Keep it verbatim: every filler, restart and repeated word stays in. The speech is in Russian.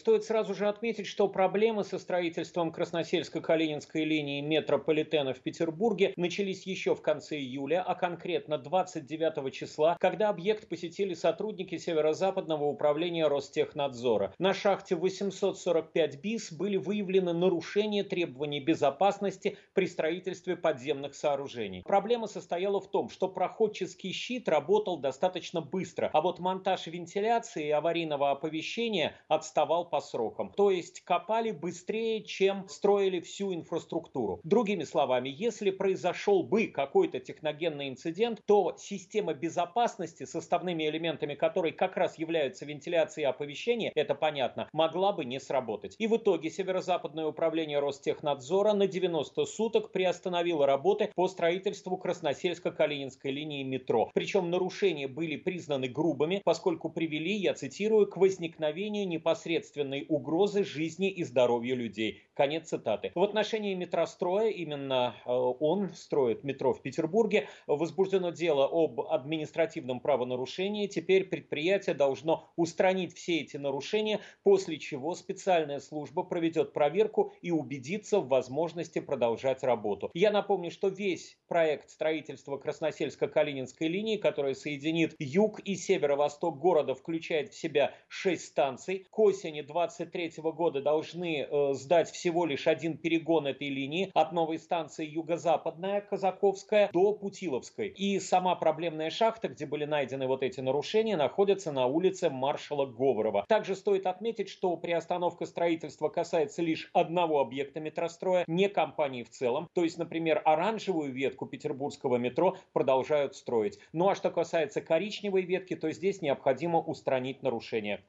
Стоит сразу же отметить, что проблемы со строительством Красносельско-Калининской линии метрополитена в Петербурге начались еще в конце июля, а конкретно двадцать девятого числа, когда объект посетили сотрудники Северо-Западного управления Ростехнадзора. На шахте восемьсот сорок пять БИС были выявлены нарушения требований безопасности при строительстве подземных сооружений. Проблема состояла в том, что проходческий щит работал достаточно быстро, а вот монтаж вентиляции и аварийного оповещения отставал по срокам. То есть копали быстрее, чем строили всю инфраструктуру. Другими словами, если произошел бы какой-то техногенный инцидент, то система безопасности, составными элементами которой как раз являются вентиляция и оповещение, это понятно, могла бы не сработать. И в итоге Северо-Западное управление Ростехнадзора на девяносто суток приостановило работы по строительству Красносельско-Калининской линии метро. Причем нарушения были признаны грубыми, поскольку привели, я цитирую, к возникновению непосредственной угрозы жизни и здоровью людей. Конец цитаты. В отношении метростроя, именно э, он строит метро в Петербурге, возбуждено дело об административном правонарушении. Теперь предприятие должно устранить все эти нарушения, после чего специальная служба проведет проверку и убедится в возможности продолжать работу. Я напомню, что весь проект строительства Красносельско-Калининской линии, которая соединит юг и северо-восток города, включает в себя шесть станций. К осени две тысячи двадцать третьего года должны э, сдать всего лишь один перегон этой линии от новой станции юго-западная Казаковская до Путиловской. И сама проблемная шахта, где были найдены вот эти нарушения, находится на улице маршала Говорова. Также стоит отметить, что приостановка строительства касается лишь одного объекта метростроя, не компании в целом. То есть, например, оранжевую ветку петербургского метро продолжают строить. Ну а что касается коричневой ветки, то здесь необходимо устранить нарушения.